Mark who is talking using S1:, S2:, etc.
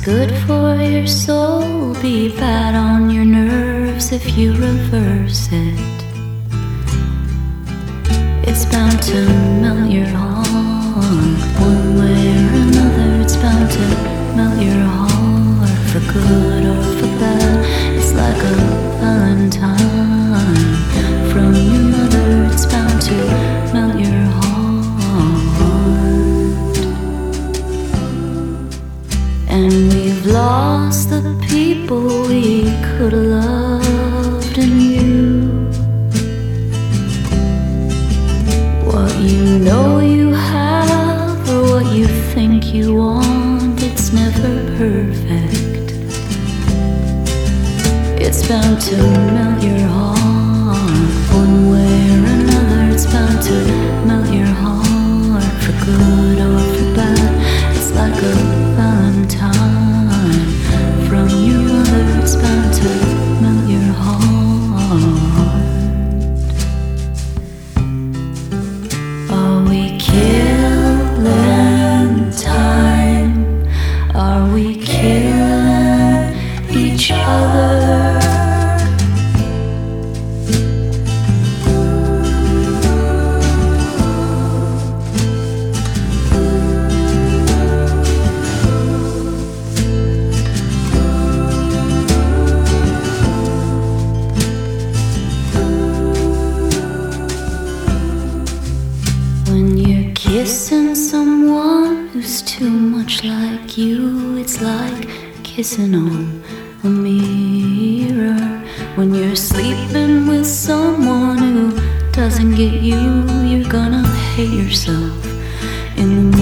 S1: good for your soul, be bad on your nerves if you reverse it. It's bound to melt your heart, one way or another. It's bound to melt your heart, for good or for bad. It's like a valentine from your mother. It's bound to melt your heart. And we've lost the people we could have loved in you. What you know you have, or what you think you want, it's never perfect. It's bound to melt your heart, one way or another. It's bound to melt your heart, for good or for bad. It's like a valentine from your mother. It's bound to melt your heart. Are we killing time? Are we killing each other? Kissing someone who's too much like you, it's like kissing on a mirror. When you're sleeping with someone who doesn't get you, you're gonna hate yourself in the